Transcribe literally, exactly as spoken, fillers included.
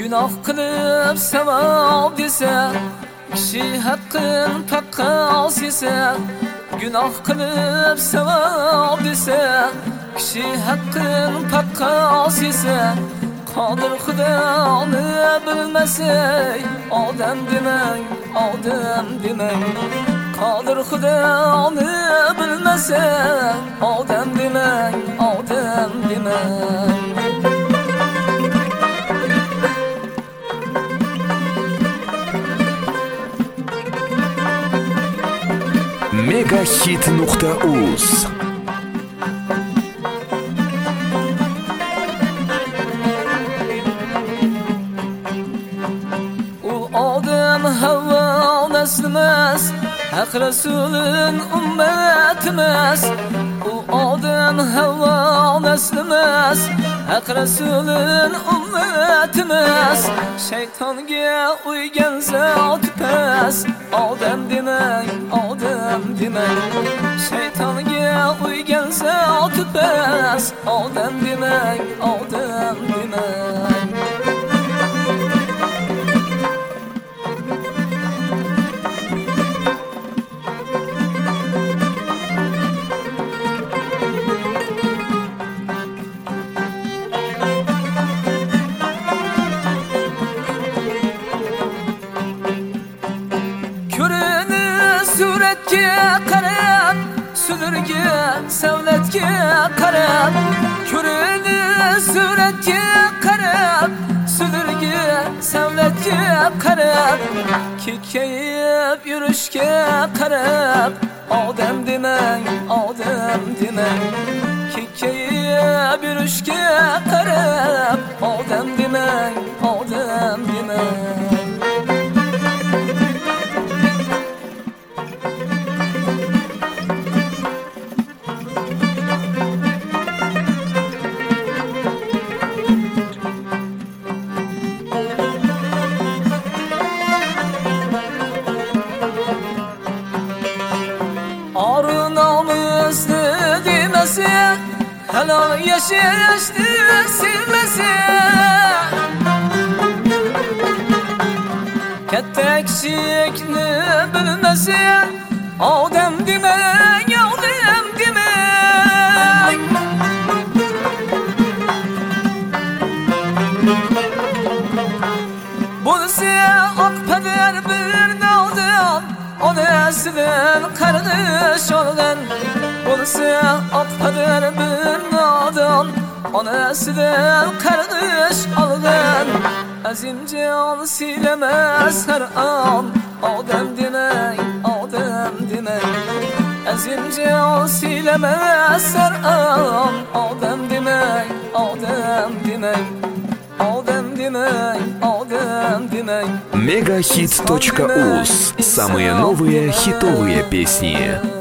Günah qilib savob desa, kishi haqqin taqqos yesa. Günah qilib savob desa, kishi haqqin taqqos yesa. Qodir Xudoni bilmasa, odam demang, odam demang. Qodir Xudoni bilmasa, odam demang, odam demang. Megahit nuqta uz U odam Havvo naslimas, haq rasulin ummatimas. U odam Havvo naslimas, haq rasulin ummatimas. Shaytonga uygan zot pas, odam demang, odam demang. Shaytonga uygan zot pas, odam demang, odam demang. Suratga qarab, sudurga savlatga qarab. Ko'rini suratga qarab, sudurga savlatga qarab. Kekkayib yurishga qarab, odam demang, odam demang. Kekkayib yurishga qarab, odam demang, odam demang. Halol yashashni sevmasa, katta kichikni bilmasa, odam demang, odam demang. Bo'lsa oqpadar bir nodon, onasidan qarg'ish olgan. Bo'lsa oqpadar bir nodon, onasidan qarg'ish olgan. Azimjon siylamas har on, odam demang, odam demang. Azimjon siylamas har on, odam demang, odam demang. Odam demang, odam demang. Megahit точка уз. Самые новые хитовые песни.